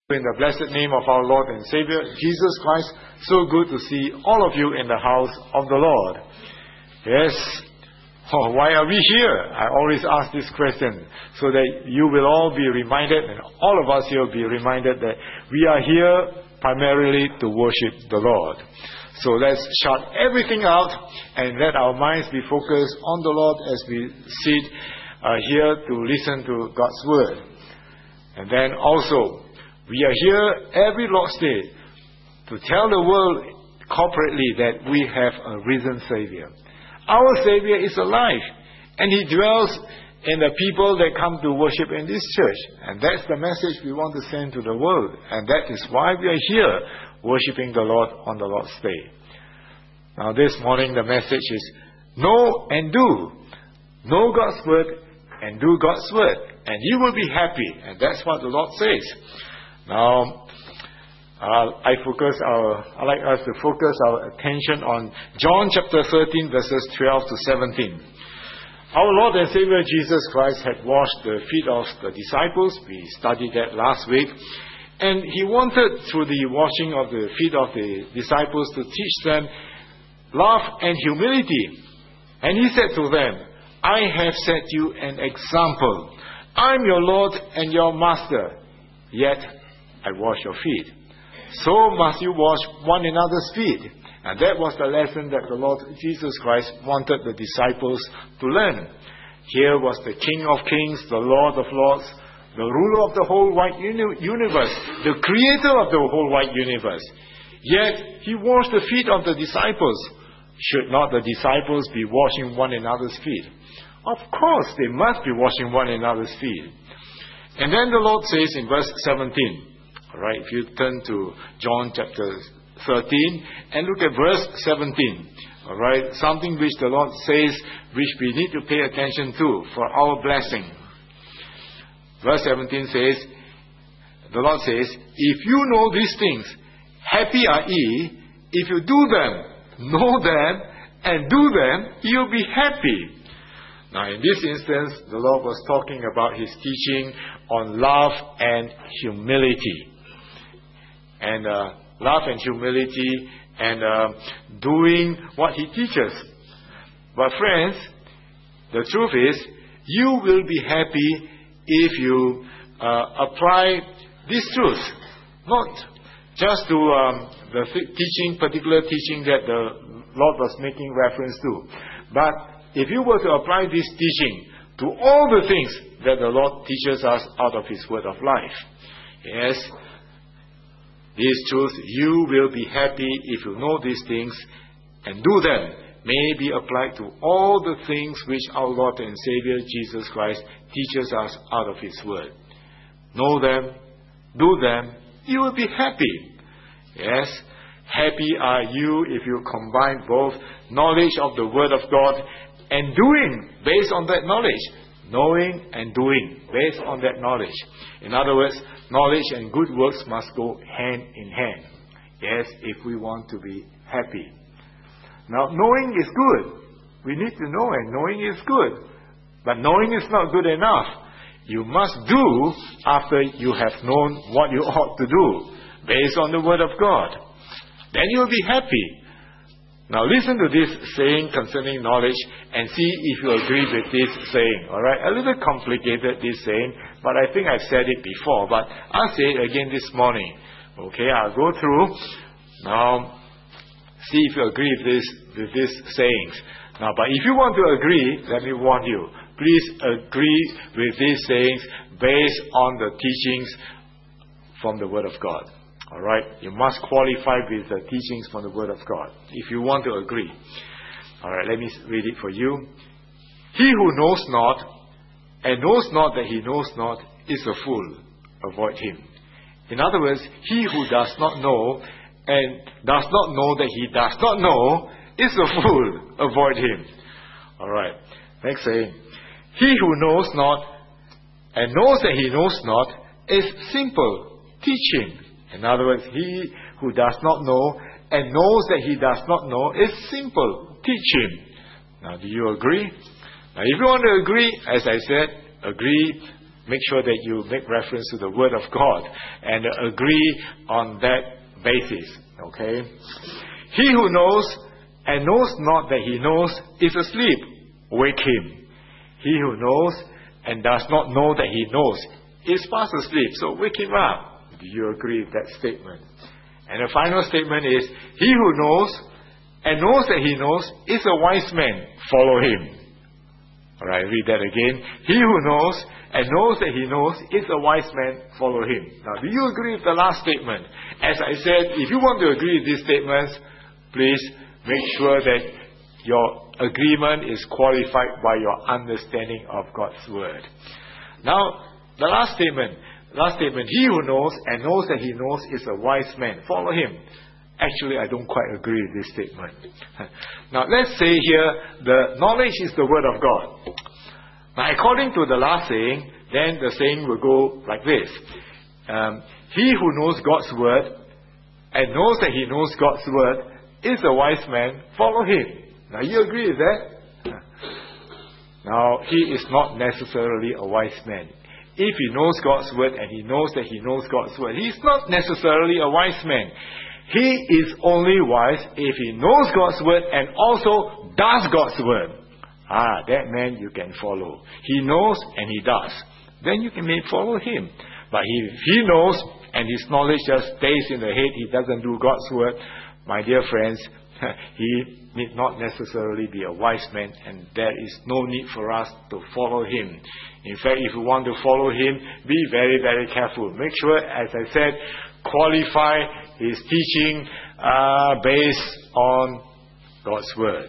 In the blessed name of our Lord and Savior, Jesus Christ, so good to see all of you in the house of the Lord. Yes, why are we here? I always ask this question so that you will all be reminded, and all of us here will be reminded that we are here primarily to worship the Lord. So let's shut everything out and let our minds be focused on the Lord as we sit here to listen to God's Word. And then also, we are here every Lord's Day to tell the world corporately that we have a risen Savior. Our Savior is alive, and He dwells in the people that come to worship in this church. And that's the message we want to send to the world. And that is why we are here worshiping the Lord on the Lord's Day. Now this morning the message is know and do. Know God's Word and do God's Word, and you will be happy. And that's what the Lord says. Now, I'd like us to focus our attention on John chapter 13, verses 12 to 17. Our Lord and Savior Jesus Christ had washed the feet of the disciples. We studied that last week. And He wanted, through the washing of the feet of the disciples, to teach them love and humility. And He said to them, I have set you an example. I'm your Lord and your Master, yet I wash your feet. So must you wash one another's feet. And that was the lesson that the Lord Jesus Christ wanted the disciples to learn. Here was the King of Kings, the Lord of Lords, the ruler of the whole wide universe, the creator of the whole wide universe. Yet He washed the feet of the disciples. Should not the disciples be washing one another's feet? Of course they must be washing one another's feet. And then the Lord says in verse 17, alright, if you turn to John chapter 13 and look at verse 17, alright, something which the Lord says which we need to pay attention to for our blessing. Verse 17 says, the Lord says, if you know these things, happy are ye, if you do them, know them, and do them, you'll be happy. Now in this instance, the Lord was talking about His teaching on love and humility. And love and humility and doing what He teaches. But friends, the truth is, you will be happy if you apply this truth. Not just to the particular teaching that the Lord was making reference to. But if you were to apply this teaching to all the things that the Lord teaches us out of His Word of life. Yes, these truths, you will be happy if you know these things and do them, may be applied to all the things which our Lord and Savior Jesus Christ teaches us out of His Word. Know them, do them, you will be happy. Yes, happy are you if you combine both knowledge of the Word of God and doing based on that knowledge. Knowing and doing based on that knowledge. In other words, knowledge and good works must go hand in hand. Yes, if we want to be happy. Now, knowing is good. We need to know, and knowing is good. But knowing is not good enough. You must do after you have known what you ought to do based on the Word of God. Then you will be happy. Now listen to this saying concerning knowledge and see if you agree with this saying. Alright, a little complicated this saying, but I think I've said it before, but I'll say it again this morning. Okay, I'll go through. Now, see if you agree with this sayings. Now, but if you want to agree, let me warn you, please agree with these sayings based on the teachings from the Word of God. Alright, you must qualify with the teachings from the Word of God if you want to agree. Alright, let me read it for you. He who knows not and knows not that he knows not is a fool. Avoid him. In other words, he who does not know and does not know that he does not know is a fool. Avoid him. Alright, next saying. He who knows not and knows that he knows not is simple. Teach him. In other words, he who does not know and knows that he does not know is simple. Teach him. Now, do you agree? Now, if you want to agree, as I said, agree make sure that you make reference to the Word of God and agree on that basis. Okay? He who knows and knows not that he knows is asleep. Wake him. He who knows and does not know that he knows is fast asleep. So wake him up. Do you agree with that statement? And the final statement is, he who knows and knows that he knows is a wise man. Follow him. Alright, read that again. He who knows and knows that he knows is a wise man. Follow him. Now, do you agree with the last statement? As I said, if you want to agree with these statements, please make sure that your agreement is qualified by your understanding of God's Word. Now, the last statement, he who knows and knows that he knows is a wise man. Follow him. Actually, I don't quite agree with this statement. Now, let's say here, the knowledge is the Word of God. Now, according to the last saying, then the saying will go like this. He who knows God's Word and knows that he knows God's Word is a wise man. Follow him. Now, you agree with that? Now, he is not necessarily a wise man. If he knows God's Word and he knows that he knows God's Word, he is not necessarily a wise man. He is only wise if he knows God's Word and also does God's Word. That man you can follow. He knows and he does. Then you may follow him. But if he knows and his knowledge just stays in the head, he doesn't do God's Word, my dear friends, he need not necessarily be a wise man, and there is no need for us to follow him. In fact, if you want to follow him, be very, very careful. Make sure, as I said, qualify his teaching based on God's Word.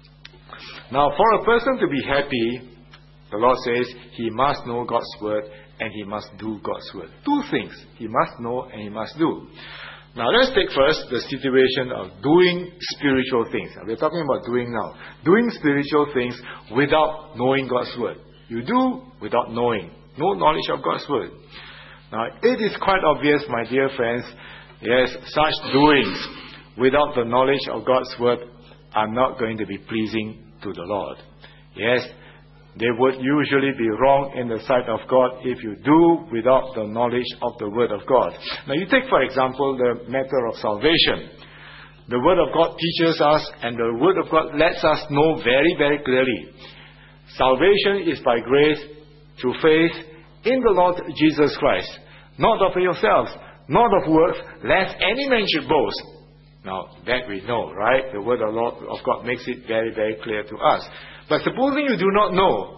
Now, for a person to be happy, the Lord says he must know God's Word and he must do God's Word. Two things. He must know and he must do. Now, let's take first the situation of doing spiritual things. We're talking about doing now. Doing spiritual things without knowing God's Word. You do without knowing. No knowledge of God's Word. Now, it is quite obvious, my dear friends, yes, such doings without the knowledge of God's Word are not going to be pleasing to the Lord. Yes, they would usually be wrong in the sight of God if you do without the knowledge of the Word of God. Now, you take, for example, the matter of salvation. The Word of God teaches us, and the Word of God lets us know very, very clearly. Salvation is by grace, through faith, in the Lord Jesus Christ. Not of yourselves, not of works, lest any man should boast. Now, that we know, right? The Word of God makes it very, very clear to us. But supposing you do not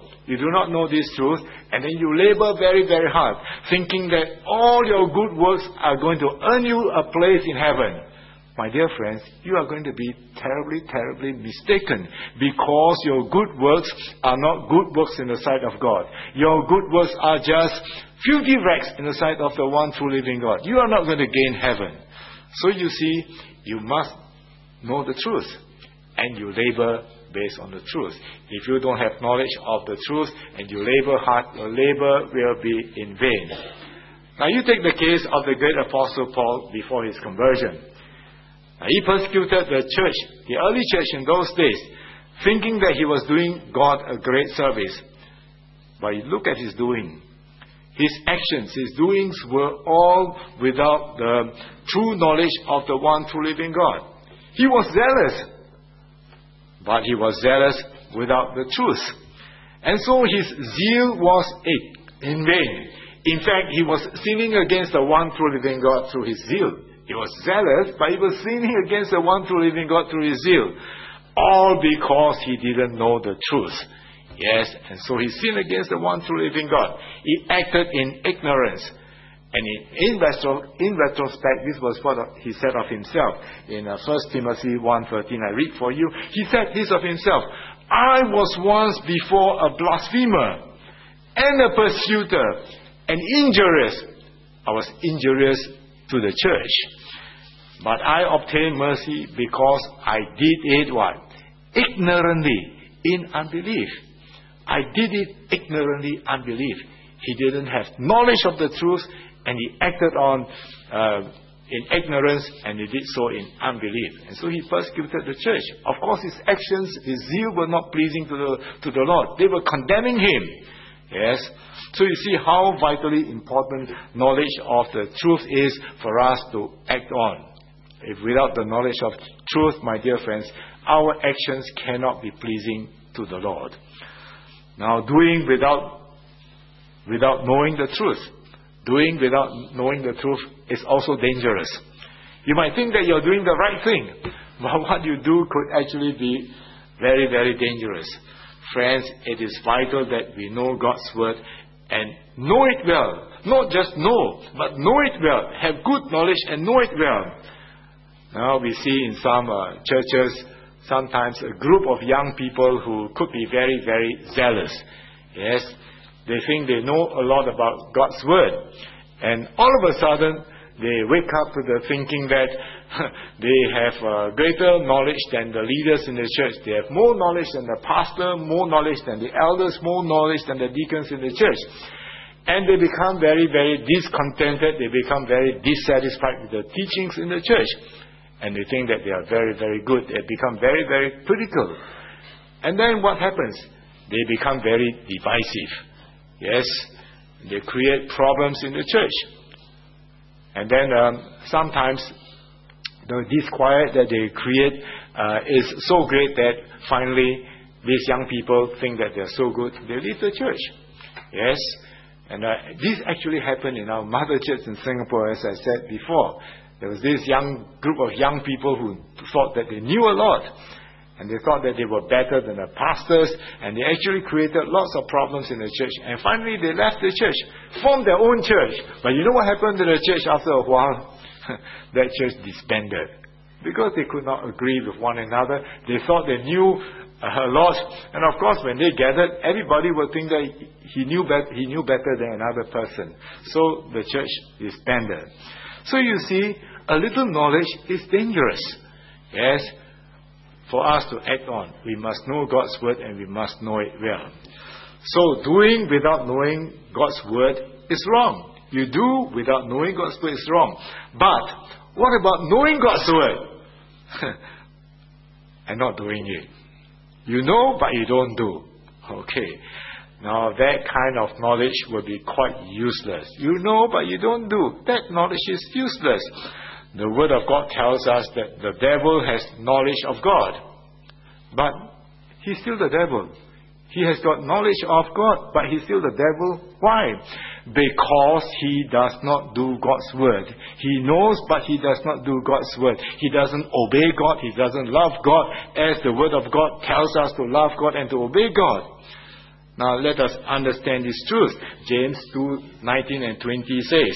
know this truth, and then you labor very, very hard, thinking that all your good works are going to earn you a place in heaven. My dear friends, you are going to be terribly, terribly mistaken, because your good works are not good works in the sight of God. Your good works are just filthy rags in the sight of the one true living God. You are not going to gain heaven. So you see, you must know the truth, and you labor based on the truth. If you don't have knowledge of the truth and you labor hard, your labor will be in vain. Now, you take the case of the great apostle Paul before his conversion. Now, he persecuted the church, the early church in those days, thinking that he was doing God a great service. But you look at his doing. His actions, his doings were all without the true knowledge of the one true living God. He was zealous, but he was zealous without the truth. And so his zeal was in vain. In fact, he was sinning against the one true living God through his zeal. He was zealous, but he was sinning against the one true living God through his zeal. All because he didn't know the truth. Yes, and so he sinned against the one true living God. He acted in ignorance. And in retrospect, this was what he said of himself. In 1 Timothy 1:13, I read for you. He said this of himself: I was once before a blasphemer and a persecutor and injurious. I was injurious to the church. But I obtained mercy because I did it what? Ignorantly, in unbelief. I did it ignorantly, unbelief. He didn't have knowledge of the truth, and he acted on in ignorance, and he did so in unbelief. And so he persecuted the church. Of course, his actions, his zeal were not pleasing to the Lord. They were condemning him. Yes. So you see how vitally important knowledge of the truth is for us to act on. If without the knowledge of truth, my dear friends, our actions cannot be pleasing to the Lord. Now, doing without knowing the truth. Doing without knowing the truth is also dangerous. You might think that you're doing the right thing, but what you do could actually be very, very dangerous. Friends, it is vital that we know God's Word and know it well. Not just know, but know it well. Have good knowledge and know it well. Now we see in some churches sometimes a group of young people who could be very, very zealous. Yes, they think they know a lot about God's Word. And all of a sudden, they wake up to the thinking that they have greater knowledge than the leaders in the church. They have more knowledge than the pastor, more knowledge than the elders, more knowledge than the deacons in the church. And they become very, very discontented. They become very dissatisfied with the teachings in the church. And they think that they are very, very good. They become very, very critical. And then what happens? They become very divisive. Yes, they create problems in the church. And then sometimes the disquiet that they create is so great that finally these young people think that they're so good, they leave the church. Yes, and this actually happened in our mother church in Singapore, as I said before. There was this young group of young people who thought that they knew a lot. And they thought that they were better than the pastors. And they actually created lots of problems in the church. And finally they left the church, formed their own church. But you know what happened to the church after a while? That church disbanded. Because they could not agree with one another. They thought they knew a lot. And of course when they gathered, everybody would think that he knew better than another person. So the church disbanded. So you see, a little knowledge is dangerous. Yes, for us to act on, we must know God's Word and we must know it well. So doing without knowing God's Word is wrong. You do without knowing God's Word is wrong. But what about knowing God's Word and not doing it? You know, but you don't do. Okay. Now that kind of knowledge will be quite useless. You know, but you don't do. That knowledge is useless. The Word of God tells us that the devil has knowledge of God. But he's still the devil. He has got knowledge of God, but he's still the devil. Why? Because he does not do God's Word. He knows, but he does not do God's Word. He doesn't obey God. He doesn't love God as the Word of God tells us to love God and to obey God. Now let us understand this truth. James 2:19 and 20 says,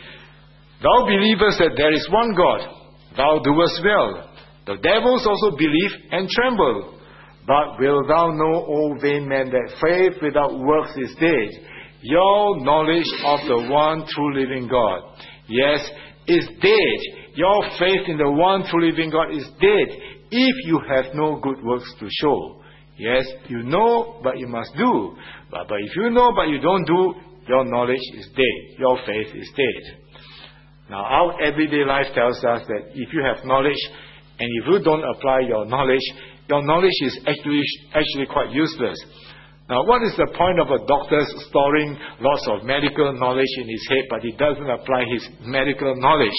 Thou believest that there is one God, thou doest well. The devils also believe and tremble. But wilt thou know, O vain man, that faith without works is dead? Your knowledge of the one true living God, yes, is dead. Your faith in the one true living God is dead if you have no good works to show. Yes, you know, but you must do. But if you know, but you don't do, your knowledge is dead. Your faith is dead. Now, our everyday life tells us that if you have knowledge, and if you don't apply your knowledge is actually quite useless. Now, what is the point of a doctor storing lots of medical knowledge in his head, but he doesn't apply his medical knowledge?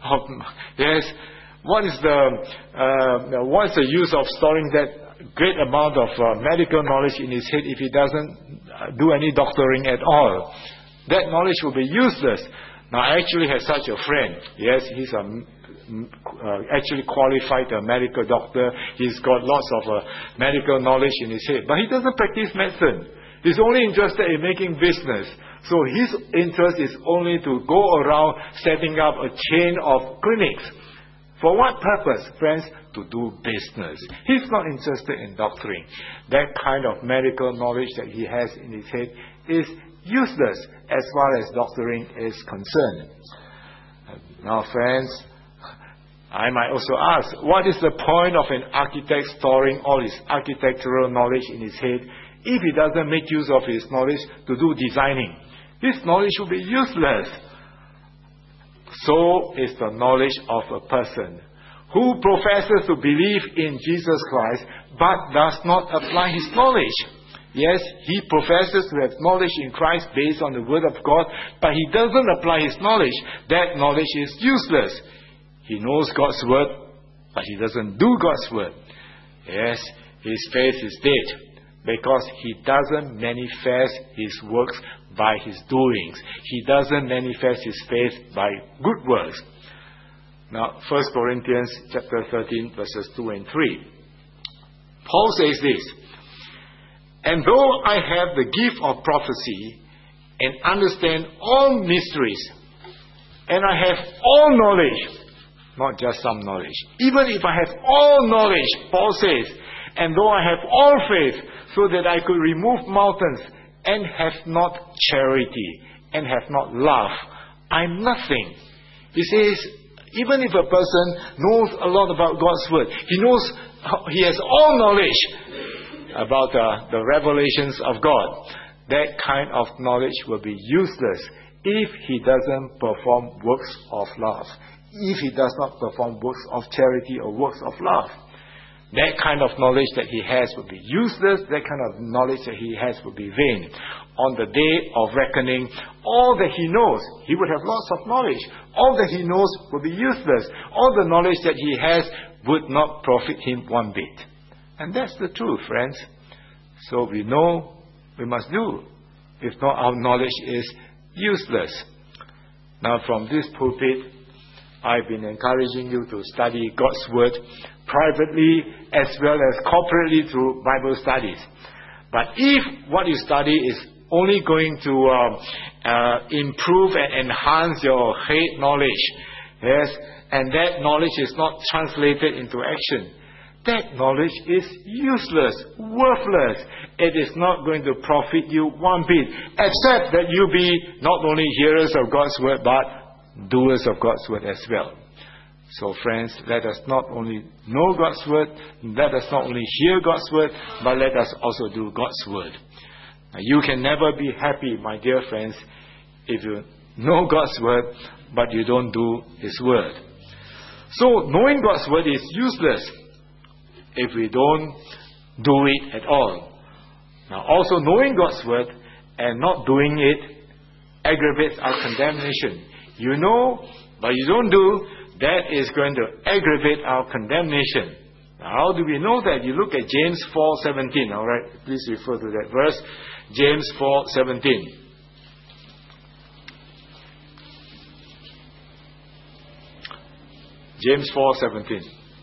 Yes, what's the use of storing that great amount of medical knowledge in his head if he doesn't do any doctoring at all? That knowledge will be useless. Now, I actually have such a friend. Yes, he's actually qualified medical doctor. He's got lots of medical knowledge in his head. But he doesn't practice medicine. He's only interested in making business. So his interest is only to go around setting up a chain of clinics. For what purpose, friends? To do business. He's not interested in doctoring. That kind of medical knowledge that he has in his head is useless as far as doctoring is concerned. Now, friends, I might also ask, what is the point of an architect storing all his architectural knowledge in his head if he doesn't make use of his knowledge to do designing? This knowledge will be useless. So is the knowledge of a person who professes to believe in Jesus Christ but does not apply his knowledge. Yes, he professes to have knowledge in Christ based on the Word of God, but he doesn't apply his knowledge. That knowledge is useless. He knows God's Word, but he doesn't do God's Word. Yes, his faith is dead because he doesn't manifest his works by his doings. He doesn't manifest his faith by good works. Now, 1 Corinthians chapter 13, verses 2 and 3. Paul says this, "And though I have the gift of prophecy and understand all mysteries, and I have all knowledge," not just some knowledge, "even if I have all knowledge," Paul says, "and though I have all faith, so that I could remove mountains, and have not charity, and have not love, I'm nothing." He says, even if a person knows a lot about God's Word, he has all knowledge about the revelations of God, that kind of knowledge will be useless if he doesn't perform works of love, if he does not perform works of charity or works of love. That kind of knowledge that he has will be useless. That kind of knowledge that he has will be vain. On the day of reckoning, all that he knows, he would have lots of knowledge. All that he knows will be useless. All the knowledge that he has would not profit him one bit. And that's the truth, friends. So we know we must do. If not, our knowledge is useless. Now from this pulpit, I've been encouraging you to study God's Word privately as well as corporately through Bible studies. But if what you study is only going to improve and enhance your head knowledge, yes, and that knowledge is not translated into action, that knowledge is useless, worthless. It is not going to profit you one bit, except that you be not only hearers of God's Word, but doers of God's Word as well. So friends, let us not only know God's Word, let us not only hear God's Word, but let us also do God's Word. Now, you can never be happy, my dear friends, if you know God's Word, but you don't do His Word. So knowing God's Word is useless if we don't do it at all. Now also knowing God's Word and not doing it aggravates our condemnation. You know, but you don't do, that is going to aggravate our condemnation. Now, how do we know that? You look at James 4:17. All right, please refer to that verse. James 4:17. James 4:17.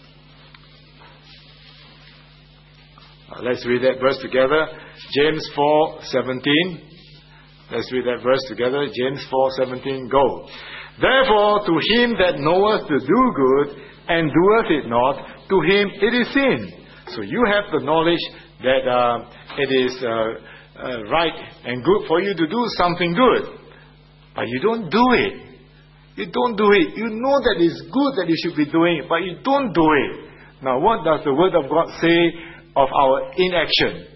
Let's read that verse together. James 4:17. Let's read that verse together. James 4:17. Go. "Therefore, to him that knoweth to do good, and doeth it not, to him it is sin." So you have the knowledge that it is right and good for you to do something good, but you don't do it. You don't do it. You know that it's good that you should be doing it, but you don't do it. Now, what does the Word of God say of our inaction?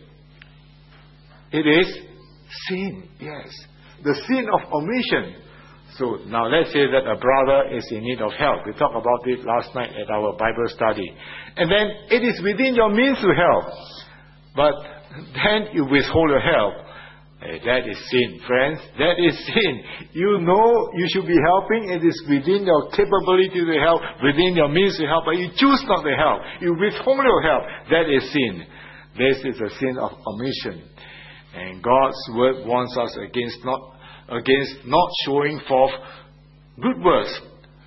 It is sin. Yes, the sin of omission. So now let's say that a brother is in need of help. We talked about it last night at our Bible study. And then it is within your means to help, but then you withhold your help. That is sin, friends. That is sin. You know you should be helping. It is within your capability to help, within your means to help, but you choose not to help. You withhold your help. That is sin. This is a sin of omission. And God's Word warns us against not showing forth good works.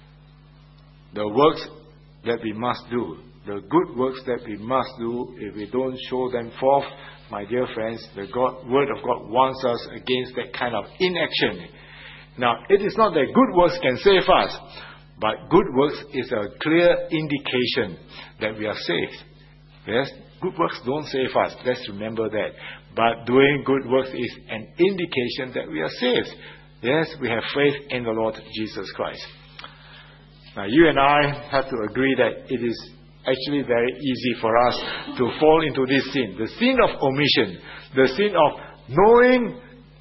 The works that we must do. The good works that we must do, if we don't show them forth, my dear friends, the Word of God warns us against that kind of inaction. Now, it is not that good works can save us, but good works is a clear indication that we are saved. Yes, good works don't save us. Let's remember that. But doing good works is an indication that we are saved. Yes, we have faith in the Lord Jesus Christ. Now, you and I have to agree that it is actually very easy for us to fall into this sin. The sin of omission. The sin of knowing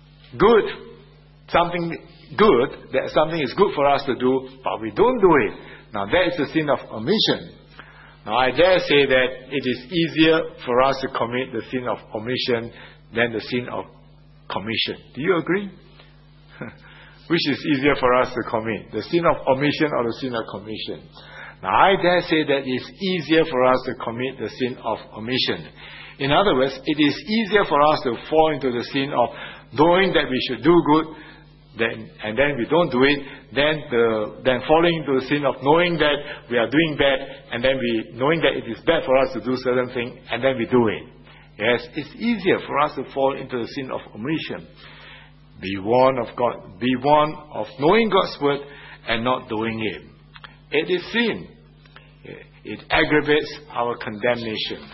something good, that something is good for us to do, but we don't do it. Now, that is the sin of omission. Now, I dare say that it is easier for us to commit the sin of omission than the sin of commission. Do you agree? Which is easier for us to commit, the sin of omission or the sin of commission? Now, I dare say that it's easier for us to commit the sin of omission. In other words, it is easier for us to fall into the sin of knowing that we should do good, and then we don't do it, then falling into the sin of knowing that we are doing bad, and then knowing that it is bad for us to do certain things, and then we do it. Yes, it's easier for us to fall into the sin of omission. Be warned of God. Be warned of knowing God's word and not doing it. It is sin. It aggravates our condemnation.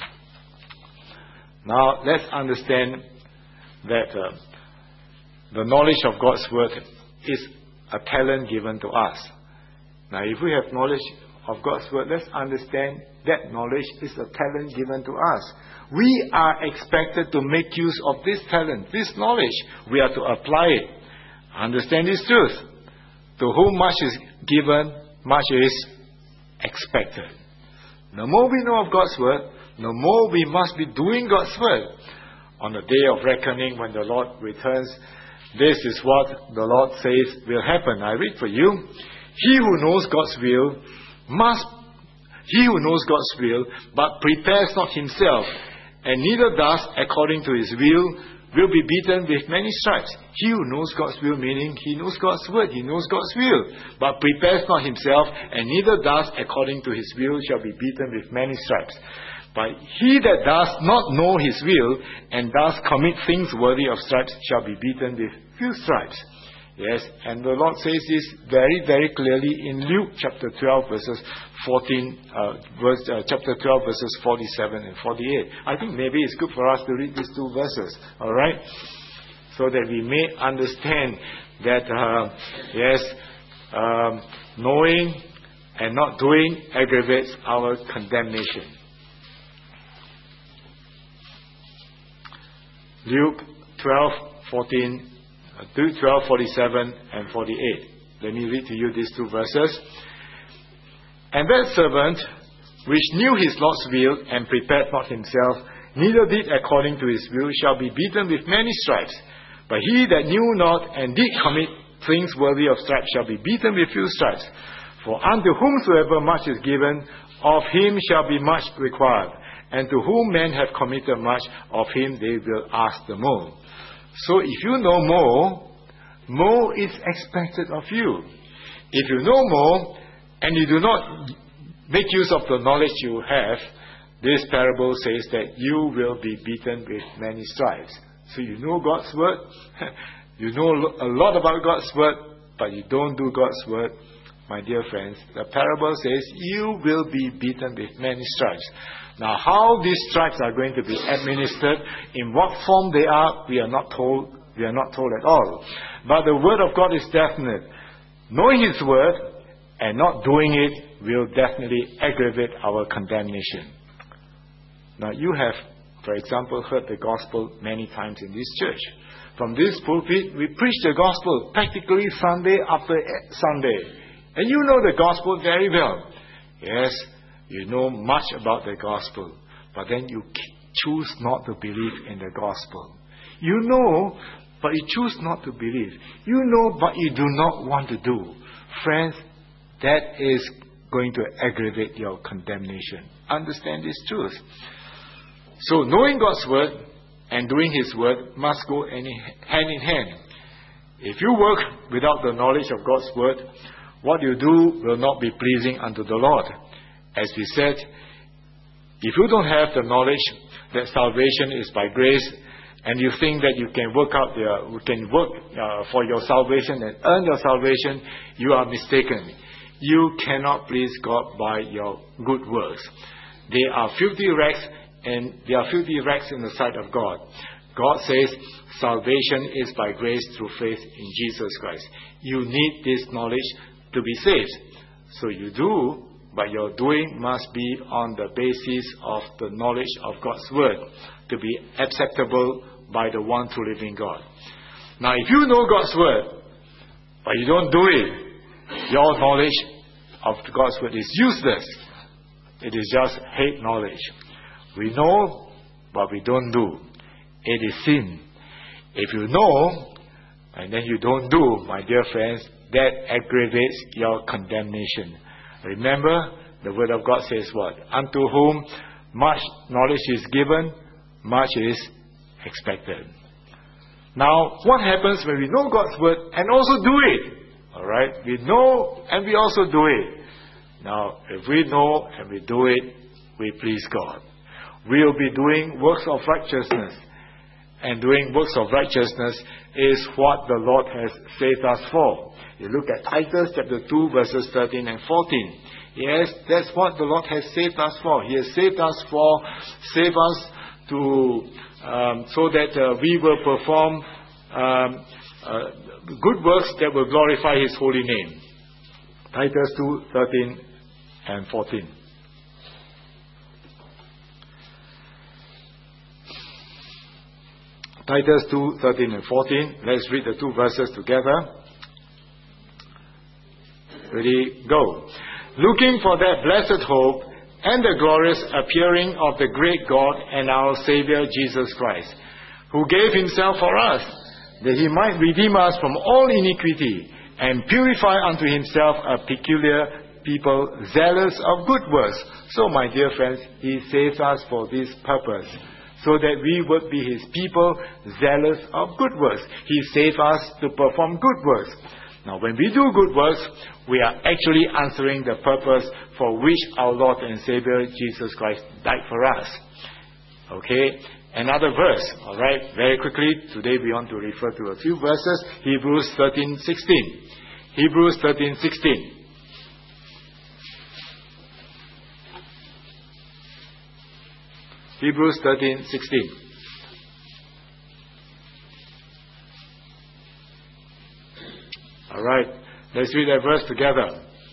Now, let's understand that the knowledge of God's word is a talent given to us. Now, if we have knowledge of God's word, let's understand that knowledge is a talent given to us. We are expected to make use of this talent, this knowledge. We are to apply it. Understand this truth. To whom much is given, much is expected. The more we know of God's word, the more we must be doing God's word. On the day of reckoning, when the Lord returns, this is what the Lord says will happen. I read for you. He who knows God's will but prepares not himself, and neither does according to his will be beaten with many stripes. He who knows God's will, meaning he knows God's word, he knows God's will, but prepares not himself, and neither does according to his will, shall be beaten with many stripes. But he that does not know his will, and does commit things worthy of stripes, shall be beaten with few stripes. Yes, and the Lord says this very, very clearly in Luke chapter 12, verses 47 and 48. I think maybe it's good for us to read these two verses, all right? So that we may understand that, knowing and not doing aggravates our condemnation. Luke 12:47 and 48. Let me read to you these two verses. And that servant, which knew his Lord's will, and prepared not himself, neither did according to his will, shall be beaten with many stripes. But he that knew not, and did commit things worthy of stripes, shall be beaten with few stripes. For unto whomsoever much is given, of him shall be much required. And to whom men have committed much, of him they will ask the more. So if you know more is expected of you. If you know more, and you do not make use of the knowledge you have, this parable says that you will be beaten with many stripes. So you know God's word, you know a lot about God's word, but you don't do God's word. My dear friends, the parable says you will be beaten with many stripes. Now, how these stripes are going to be administered, in what form they are, we are not told. We are not told at all. But the word of God is definite. Knowing his word and not doing it will definitely aggravate our condemnation. Now, you have, for example, heard the gospel many times in this church. From this pulpit, we preach the gospel practically Sunday after Sunday. And you know the gospel very well. Yes, you know much about the gospel. But then you choose not to believe in the gospel. You know, but you choose not to believe. You know, but you do not want to do. Friends, that is going to aggravate your condemnation. Understand this truth. So, knowing God's word and doing his word must go hand in hand. If you work without the knowledge of God's word, what you do will not be pleasing unto the Lord. As we said, if you don't have the knowledge that salvation is by grace, and you think that you can work for your salvation and earn your salvation, you are mistaken. You cannot please God by your good works. They are filthy rags, and they are filthy rags in the sight of God. God says salvation is by grace through faith in Jesus Christ. You need this knowledge to be saved. So you do, but your doing must be on the basis of the knowledge of God's word, to be acceptable by the one true living God. Now, if you know God's word, but you don't do it, your knowledge of God's word is useless. It is just hate knowledge. We know, but we don't do. it is sin. If you know, and then you don't do, my dear friends, that aggravates your condemnation. Remember, the Word of God says what? Unto whom much knowledge is given, much is expected. Now, what happens when we know God's Word and also do it? Alright? We know and we also do it. Now, if we know and we do it, we please God. We will be doing works of righteousness. And doing works of righteousness is what the Lord has saved us for. You look at Titus chapter 2 verses 13 and 14. Yes, that's what the Lord has saved us for. He has saved us to so that we will perform good works that will glorify His holy name. Titus 2, 13 and 14. Titus 2, 13 and 14. Let's read the two verses together. Ready? Go. Looking for that blessed hope and the glorious appearing of the great God and our Savior Jesus Christ, who gave Himself for us, that He might redeem us from all iniquity and purify unto Himself a peculiar people zealous of good works. So, my dear friends, He saves us for this purpose, so that we would be His people zealous of good works. He saves us to perform good works. Now, when we do good works, we are actually answering the purpose for which our Lord and Savior Jesus Christ died for us. Okay? Another verse, alright? Very quickly, today we want to refer to a few verses. Hebrews 13:16. Hebrews 13:16. Hebrews 13:16. Alright, let's read that verse together.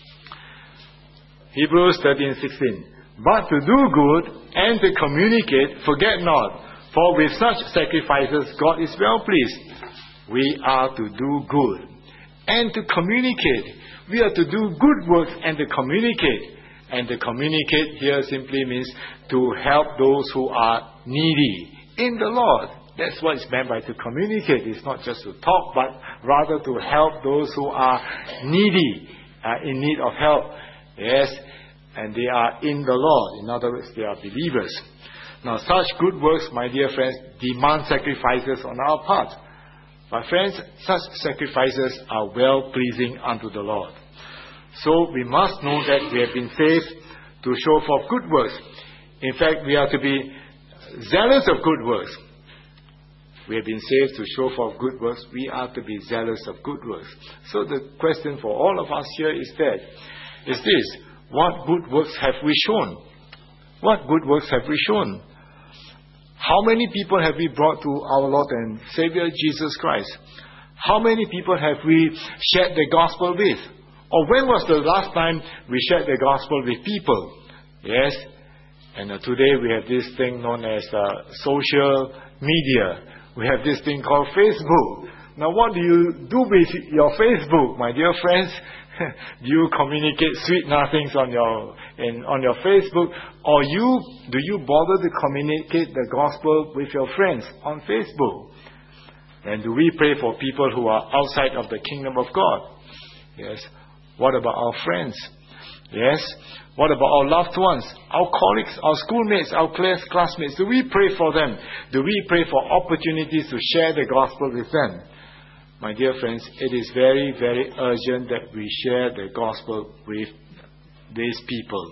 Hebrews 13:16. But to do good and to communicate, forget not, for with such sacrifices God is well pleased. We are to do good and to communicate. We are to do good works and to communicate. And to communicate here simply means to help those who are needy in the Lord. That's what is meant by to communicate. It's not just to talk, but rather to help those who are needy, in need of help. Yes, and they are in the Lord. In other words, they are believers. Now, such good works, my dear friends, demand sacrifices on our part. But friends, such sacrifices are well-pleasing unto the Lord. So we must know that we have been saved to show forth good works. In fact, we are to be zealous of good works. We have been saved to show forth good works. We are to be zealous of good works. So the question for all of us here is this: what good works have we shown? What good works have we shown? How many people have we brought to our Lord and Savior Jesus Christ? How many people have we shared the gospel with? Or when was the last time we shared the gospel with people? Yes, and today we have this thing known as social media. We have this thing called Facebook. Now, what do you do with your Facebook, my dear friends? Do you communicate sweet nothings on your Facebook, or do you bother to communicate the gospel with your friends on Facebook? And do we pray for people who are outside of the kingdom of God? Yes. What about our friends? Yes. What about our loved ones, our colleagues, our schoolmates, our classmates? Do we pray for them? Do we pray for opportunities to share the gospel with them? My dear friends, it is very, very urgent that we share the gospel with these people.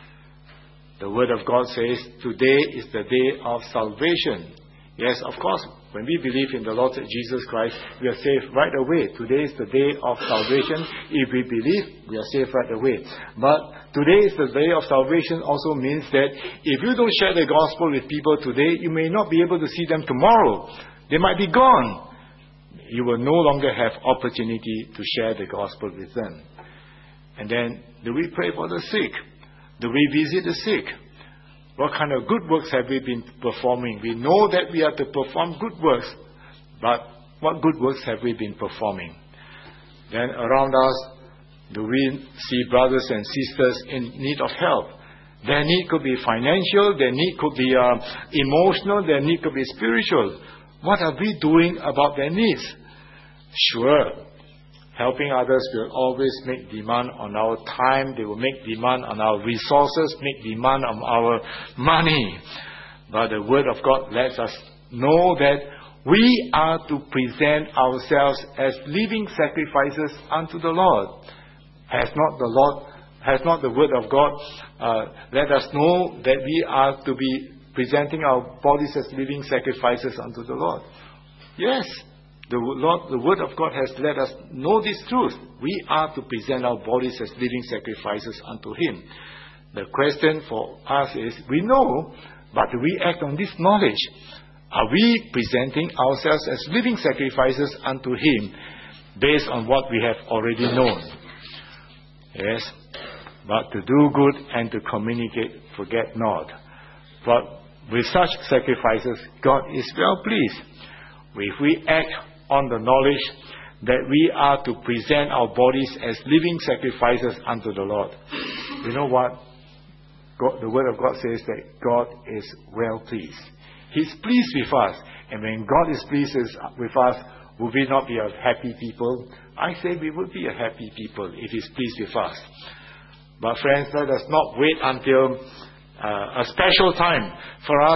The Word of God says, today is the day of salvation. Yes, of course, when we believe in the Lord Jesus Christ, we are saved right away. Today is the day of salvation. If we believe, we are saved right away. But today is the day of salvation also means that if you don't share the gospel with people today, you may not be able to see them tomorrow. They might be gone. You will no longer have opportunity to share the gospel with them. And then, do we pray for the sick? Do we visit the sick? What kind of good works have we been performing? We know that we are to perform good works, but what good works have we been performing? Then around us, do we see brothers and sisters in need of help? Their need could be financial, their need could be emotional, their need could be spiritual. What are we doing about their needs? Sure, helping others will always make demand on our time, they will make demand on our resources, make demand on our money. But the Word of God lets us know that we are to present ourselves as living sacrifices unto the Lord. Has not the Word of God let us know that we are to be presenting our bodies as living sacrifices unto the Lord? Yes, the Word of God has let us know this truth. We are to present our bodies as living sacrifices unto Him. The question for us is, we know, but do we act on this knowledge? Are we presenting ourselves as living sacrifices unto Him based on what we have already known? Yes, but to do good and to communicate, forget not. But with such sacrifices, God is well pleased. If we act on the knowledge that we are to present our bodies as living sacrifices unto the Lord, you know what? The Word of God says that God is well pleased. He's pleased with us. And when God is pleased with us, will we not be a happy people? I say we would be a happy people if He's pleased with us. But friends, let us not wait until a special time for us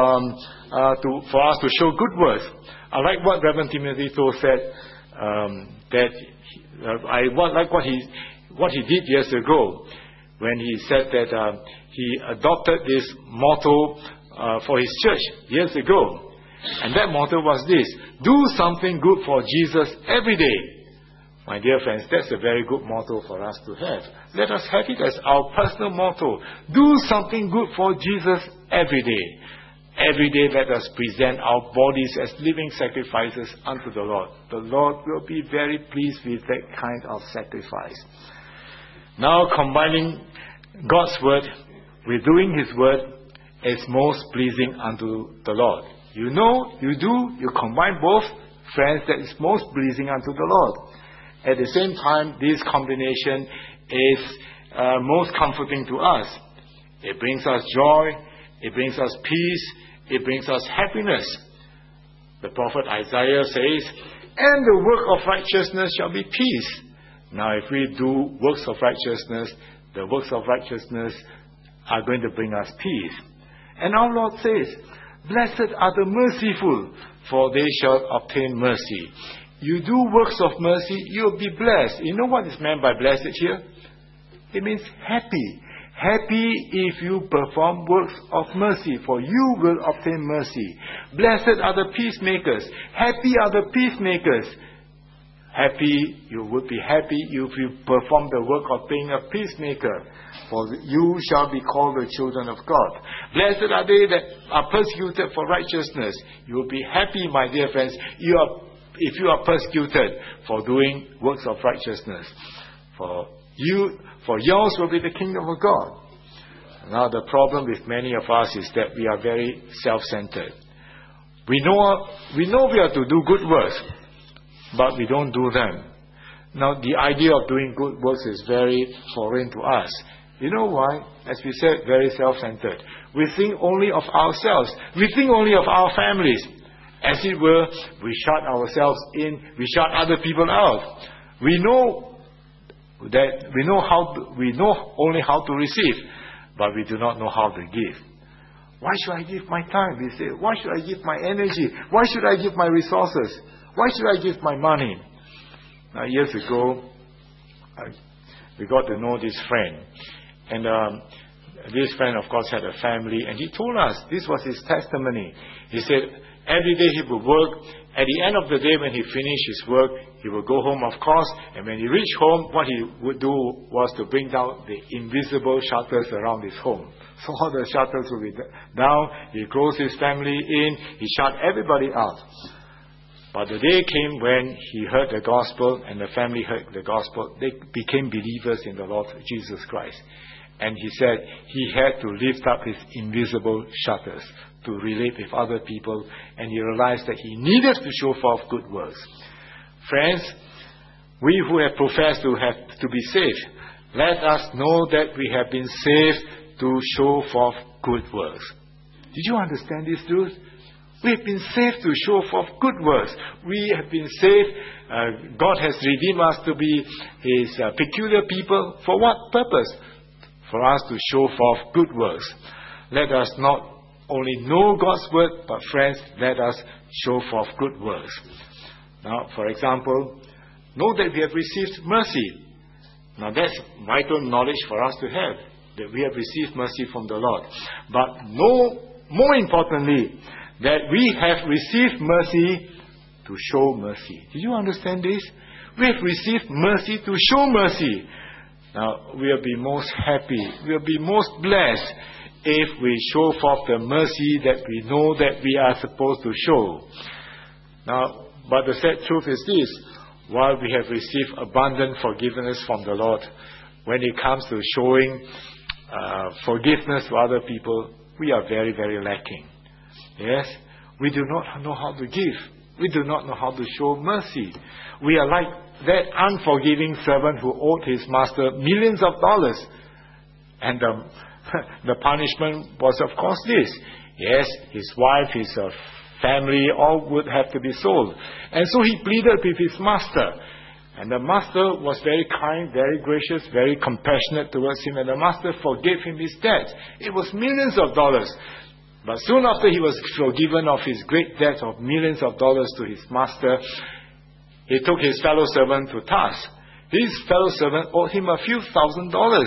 to show good works. I like what Reverend Timothy Toh said. What he did years ago when he said that he adopted this motto for his church years ago. And that motto was this: do something good for Jesus every day. My dear friends, that's a very good motto for us to have. Let us have it as our personal motto. Do something good for Jesus every day. Every day let us present our bodies as living sacrifices unto the Lord. The Lord will be very pleased with that kind of sacrifice. Now, combining God's word with doing His word is most pleasing unto the Lord. You know, you combine both, friends, that is most pleasing unto the Lord. At the same time, this combination is most comforting to us. It brings us joy, it brings us peace, it brings us happiness. The prophet Isaiah says, and the work of righteousness shall be peace. Now, if we do works of righteousness, the works of righteousness are going to bring us peace. And our Lord says, blessed are the merciful, for they shall obtain mercy. You do works of mercy, you'll be blessed. You know what is meant by blessed here? It means happy. Happy if you perform works of mercy, for you will obtain mercy. Blessed are the peacemakers. Happy are the peacemakers. Happy, you would be happy if you perform the work of being a peacemaker, for you shall be called the children of God. Blessed are they that are persecuted for righteousness. You will be happy, my dear friends, if you are persecuted for doing works of righteousness. For yours will be the kingdom of God. Now the problem with many of us is that we are very self-centered. We know we are to do good works, but we don't do them. Now the idea of doing good works is very foreign to us. You know why? As we said, very self-centered. We think only of ourselves. We think only of our families. As it were, we shut ourselves in, we shut other people out. We know only how to receive, but we do not know how to give. Why should I give my time? We say, why should I give my energy? Why should I give my resources? Why should I give my money? Now, years ago, we got to know this friend. And this friend, of course, had a family. And he told us, this was his testimony. He said, every day he would work. At the end of the day, when he finished his work, he would go home, of course. And when he reached home, what he would do was to bring down the invisible shutters around his home. So all the shutters would be down. He closed his family in. He shut everybody out. But the day came when he heard the gospel and the family heard the gospel. They became believers in the Lord Jesus Christ. And he said he had to lift up his invisible shutters to relate with other people, and he realized that he needed to show forth good works. Friends, we who have professed to be saved, let us know that we have been saved to show forth good works. Did you understand this truth? We have been saved to show forth good works. We have been saved. God has redeemed us to be His peculiar people. For what purpose? For us to show forth good works. Let us not only know God's word, but friends, let us show forth good works. Now, for example, know that we have received mercy. Now, that's vital knowledge for us to have, that we have received mercy from the Lord. But know, more importantly, that we have received mercy to show mercy. Do you understand this? We have received mercy to show mercy. Now, we'll be most happy, we'll be most blessed if we show forth the mercy that we know that we are supposed to show. Now, but the sad truth is this: while we have received abundant forgiveness from the Lord, when it comes to showing forgiveness to other people, we are very, very lacking. Yes, we do not know how to give. We do not know how to show mercy. We are like that unforgiving servant who owed his master millions of dollars. And the punishment was, of course, this. Yes, his wife, his family, all would have to be sold. And so he pleaded with his master. And the master was very kind, very gracious, very compassionate towards him. And the master forgave him his debt. It was millions of dollars. But soon after he was forgiven of his great debt of millions of dollars to his master, he took his fellow servant to task. His fellow servant owed him a few $1,000s.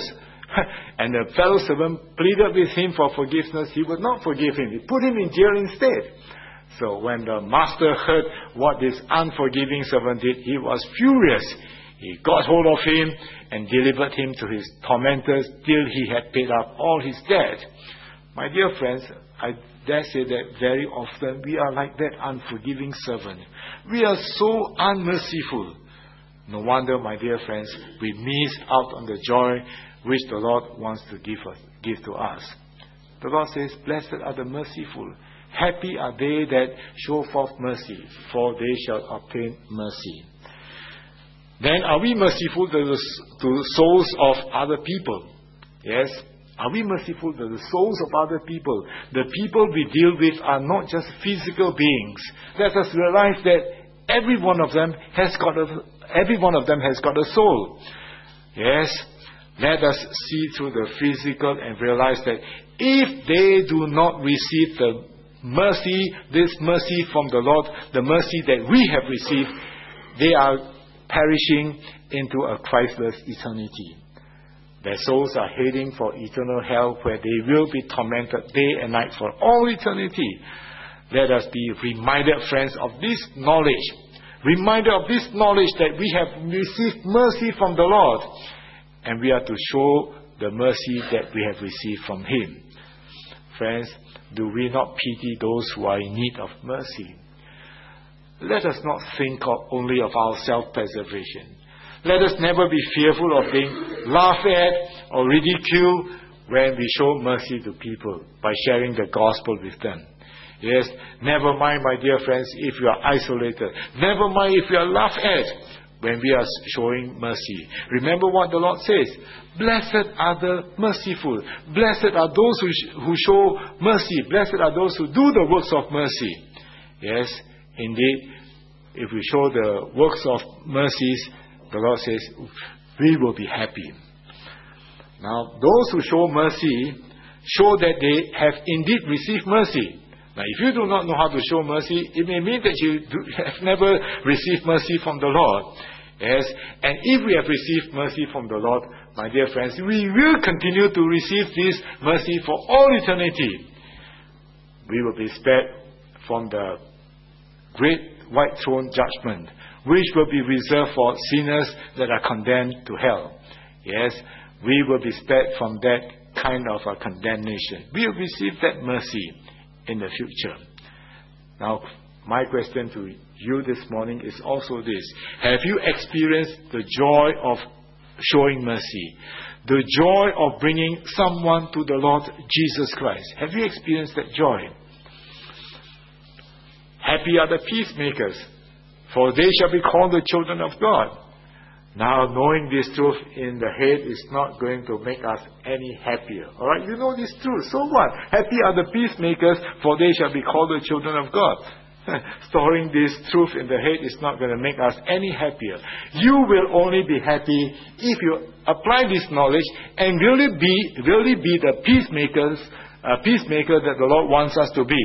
And the fellow servant pleaded with him for forgiveness. He would not forgive him. He put him in jail instead. So when the master heard what this unforgiving servant did, he was furious. He got hold of him and delivered him to his tormentors till he had paid up all his debt. My dear friends, I dare say that very often we are like that unforgiving servant. We are so unmerciful. No wonder, my dear friends, we miss out on the joy which the Lord wants to give to us. The Lord says, "Blessed are the merciful. Happy are they that show forth mercy, for they shall obtain mercy." Then are we merciful to the souls of other people? Yes. Are we merciful to the souls of other people? The people we deal with are not just physical beings. Let us realize that every one of them has got a soul. Yes. Let us see through the physical and realize that if they do not receive this mercy from the Lord, the mercy that we have received, they are perishing into a Christless eternity. Their souls are heading for eternal hell, where they will be tormented day and night for all eternity. Let us be reminded, friends, of this knowledge. Reminded of this knowledge that we have received mercy from the Lord, and we are to show the mercy that we have received from Him. Friends, do we not pity those who are in need of mercy? Let us not think only of our self-preservation. Let us never be fearful of being laughed at or ridiculed when we show mercy to people by sharing the gospel with them. Yes, never mind, my dear friends, if you are isolated. Never mind if you are laughed at when we are showing mercy. Remember what the Lord says. Blessed are the merciful. Blessed are those who show mercy. Blessed are those who do the works of mercy. Yes, indeed, if we show the works of mercies, the Lord says, we will be happy. Now, those who show mercy show that they have indeed received mercy. Now, if you do not know how to show mercy, it may mean that you have never received mercy from the Lord. Yes, and if we have received mercy from the Lord, my dear friends, we will continue to receive this mercy for all eternity. We will be spared from the great white throne judgment, which will be reserved for sinners that are condemned to hell. Yes, we will be spared from that kind of a condemnation. We will receive that mercy in the future. Now, my question to you this morning is also this. Have you experienced the joy of showing mercy? The joy of bringing someone to the Lord Jesus Christ? Have you experienced that joy? Happy are the peacemakers, for they shall be called the children of God. Now, knowing this truth in the head is not going to make us any happier. Alright, you know this truth. So what? Happy are the peacemakers, for they shall be called the children of God. Storing this truth in the head is not going to make us any happier. You will only be happy if you apply this knowledge and really be the peacemaker that the Lord wants us to be.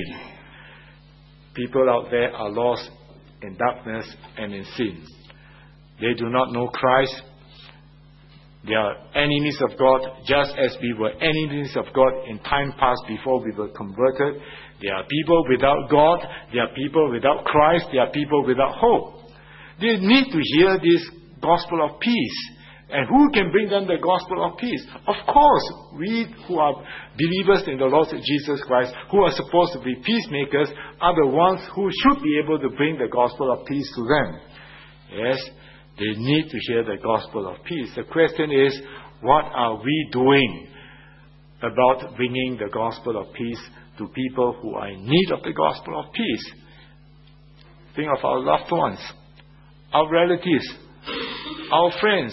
People out there are lost in darkness and in sin. They do not know Christ. They are enemies of God, just as we were enemies of God in time past before we were converted. There are people without God. There are people without Christ. There are people without hope. They need to hear this gospel of peace. And who can bring them the gospel of peace? Of course, we who are believers in the Lord Jesus Christ, who are supposed to be peacemakers, are the ones who should be able to bring the gospel of peace to them. Yes, they need to hear the gospel of peace. The question is, what are we doing about bringing the gospel of peace to people who are in need of the gospel of peace? Think of our loved ones, our relatives, our friends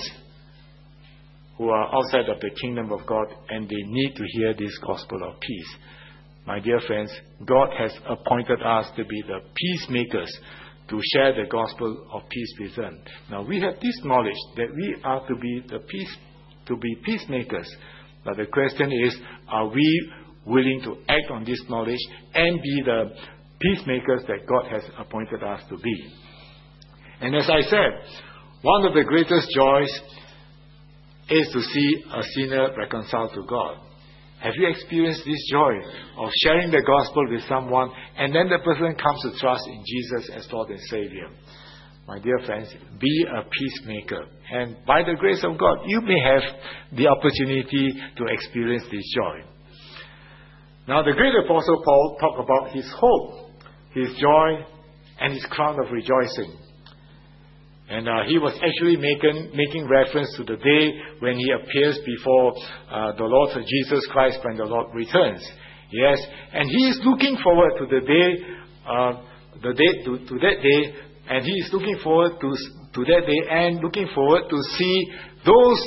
who are outside of the kingdom of God, and they need to hear this gospel of peace. My dear friends, God has appointed us to be the peacemakers, to share the gospel of peace with them. Now we have this knowledge that we are to be peacemakers. But the question is, are we willing to act on this knowledge and be the peacemakers that God has appointed us to be? And as I said, one of the greatest joys is to see a sinner reconciled to God. Have you experienced this joy of sharing the gospel with someone and then the person comes to trust in Jesus as Lord and Savior? My dear friends, be a peacemaker. And by the grace of God, you may have the opportunity to experience this joy. Now, the great Apostle Paul talked about his hope, his joy, and his crown of rejoicing. And he was actually making reference to the day when he appears before the Lord Jesus Christ when the Lord returns. Yes, and he is looking forward to that day, and he is looking forward to that day and looking forward to see those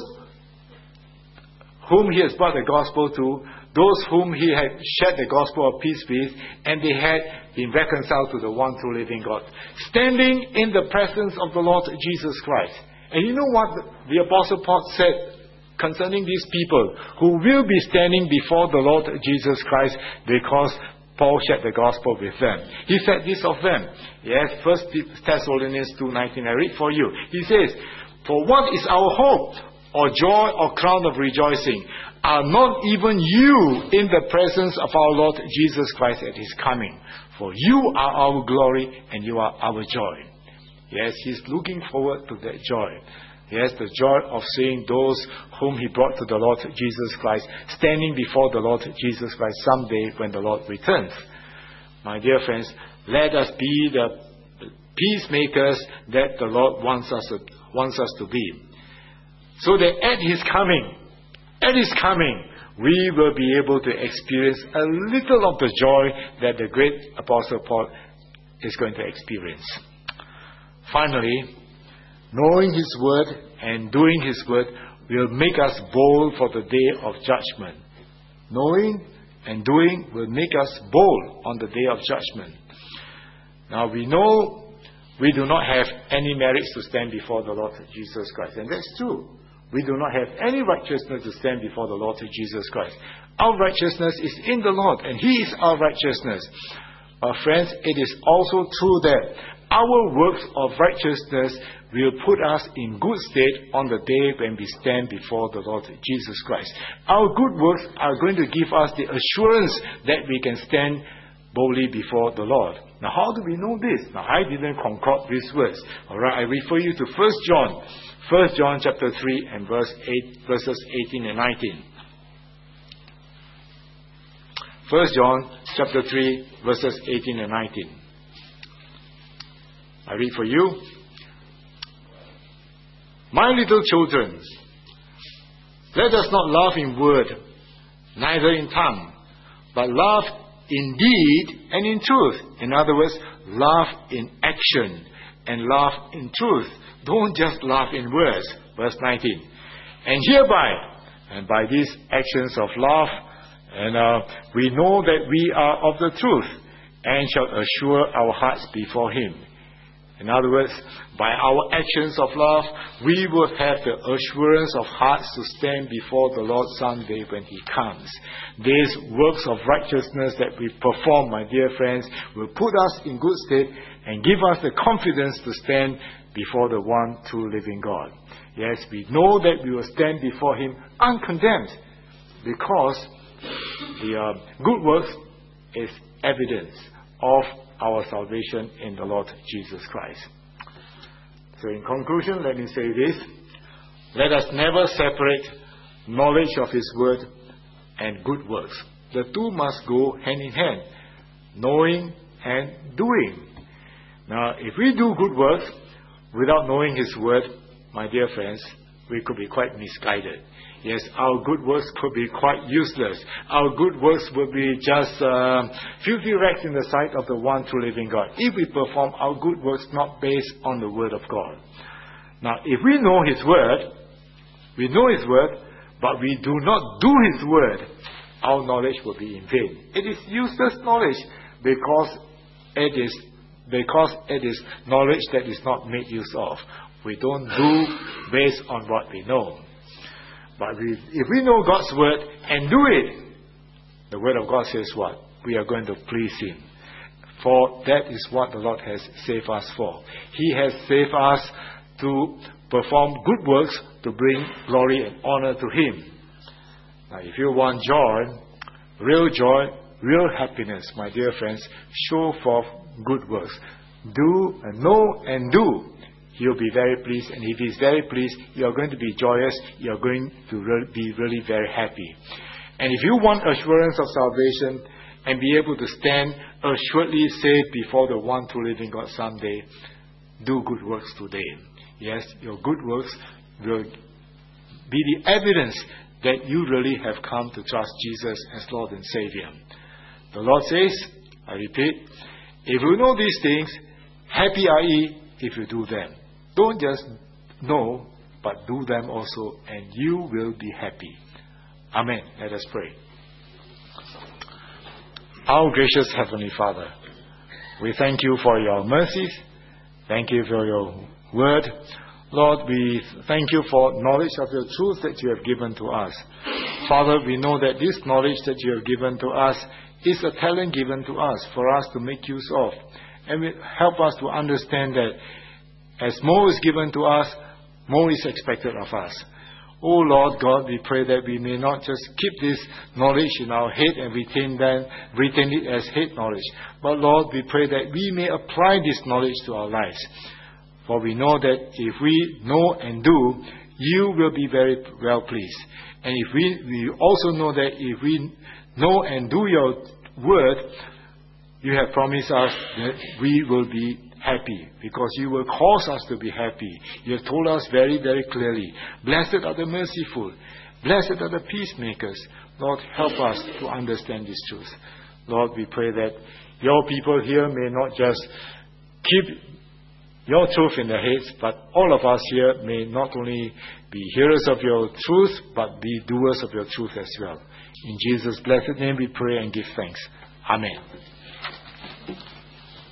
whom he has brought the gospel to, those whom he had shared the gospel of peace with, and they had been reconciled to the one true living God, standing in the presence of the Lord Jesus Christ. And you know what the Apostle Paul said concerning these people who will be standing before the Lord Jesus Christ because Paul shared the gospel with them. He said this of them. Yes, 1 Thessalonians 2:19, I read for you. He says, "For what is our hope, or joy, or crown of rejoicing? Are not even you in the presence of our Lord Jesus Christ at His coming? For you are our glory and you are our joy." Yes, he's looking forward to that joy. Yes, the joy of seeing those whom he brought to the Lord Jesus Christ standing before the Lord Jesus Christ someday when the Lord returns. My dear friends, let us be the peacemakers that the Lord wants us to be. So that at His coming, we will be able to experience a little of the joy that the great Apostle Paul is going to experience. Finally, knowing His word and doing His word will make us bold for the day of judgment. Knowing and doing will make us bold on the day of judgment. Now we know we do not have any merits to stand before the Lord Jesus Christ. And that's true. We do not have any righteousness to stand before the Lord Jesus Christ. Our righteousness is in the Lord, and He is our righteousness. But friends, it is also true that our works of righteousness will put us in good state on the day when we stand before the Lord Jesus Christ. Our good works are going to give us the assurance that we can stand boldly before the Lord. Now, how do we know this? Now, I didn't concoct these words. Alright, I refer you to 1 John. 1 John chapter 3 and verses 18 and 19. 1 John chapter 3 verses 18 and 19. I read for you. "My little children, let us not laugh in word, neither in tongue, but laugh in deed and in truth." In other words, laugh in action and laugh in truth. Don't just laugh in words. Verse 19. And hereby, and by these actions of love, and we know that we are of the truth, and shall assure our hearts before Him. In other words, by our actions of love, we will have the assurance of hearts to stand before the Lord someday when He comes. These works of righteousness that we perform, my dear friends, will put us in good state and give us the confidence to stand before the one true living God. Yes, we know that we will stand before Him uncondemned, because the good works is evidence of our salvation in the Lord Jesus Christ. So in conclusion, let me say this. Let us never separate knowledge of His Word and good works. The two must go hand in hand, knowing and doing. Now, if we do good works without knowing His Word, my dear friends, we could be quite misguided. Yes, our good works could be quite useless. Our good works will be just filthy rags in the sight of the one true living God, if we perform our good works not based on the Word of God. Now, if we know His Word, but we do not do His Word, our knowledge will be in vain. It is useless knowledge because it is knowledge that is not made use of. We don't do based on what we know. But if we know God's Word and do it, the Word of God says what? We are going to please Him. For that is what the Lord has saved us for. He has saved us to perform good works to bring glory and honor to Him. Now, if you want joy, real happiness, my dear friends, show forth good works. Do and know and do. He'll be very pleased, and if He's very pleased, you are going to be joyous, you are going to be really very happy. And if you want assurance of salvation and be able to stand assuredly saved before the one true living God someday, do good works today. Yes, your good works will be the evidence that you really have come to trust Jesus as Lord and Savior. The Lord says, I repeat, if you know these things, happy are ye if you do them. Don't just know, but do them also, and you will be happy. Amen. Let us pray. Our gracious Heavenly Father, we thank You for Your mercies. Thank You for Your Word. Lord, we thank You for knowledge of Your truth that You have given to us. Father, we know that this knowledge that You have given to us is a talent given to us for us to make use of. And help us to understand that as more is given to us, more is expected of us. Oh Lord God, we pray that we may not just keep this knowledge in our head and retain it as head knowledge. But Lord, we pray that we may apply this knowledge to our lives. For we know that if we know and do, You will be very well pleased. And if we also know that if we know and do Your Word, You have promised us that we will be happy, because You will cause us to be happy. You have told us very, very clearly, blessed are the merciful, blessed are the peacemakers. Lord, help us to understand this truth. Lord, we pray that Your people here may not just keep Your truth in their heads, but all of us here may not only be hearers of Your truth, but be doers of Your truth as well. In Jesus' blessed name we pray and give thanks. Amen.